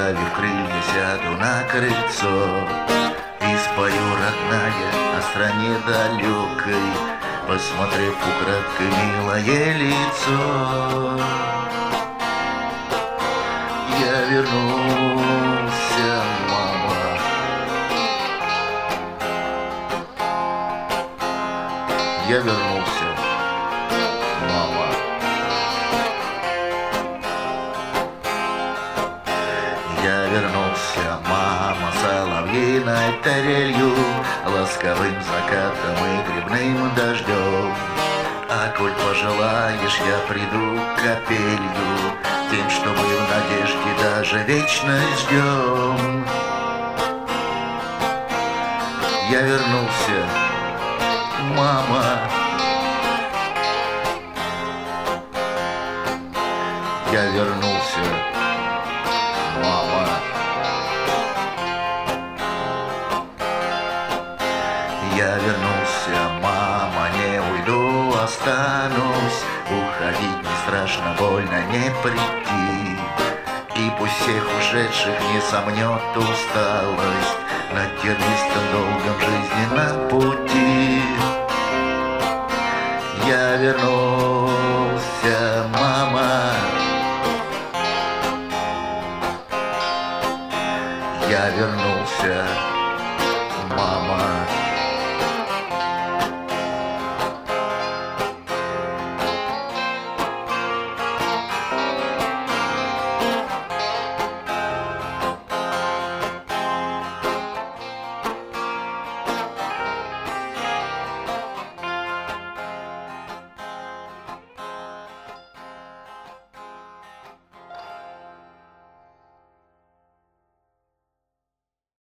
Расправив крылья, сяду на крыльцо и спою, родная, о стране далекой, посмотрев украдкой милое лицо. Я вернулся, мама. Я вернулся, мама. Я вернулся, мама, соловьиной тарелью, ласковым закатом и грибным дождем. А коль пожелаешь, я приду капелью, тем, что мы в надежде даже вечность ждем. Я вернулся, мама. Я вернулся, мама. Я вернулся, мама, не уйду, останусь. Уходить не страшно, больно не прийти. И пусть всех ушедших не сомнет усталость над тернистым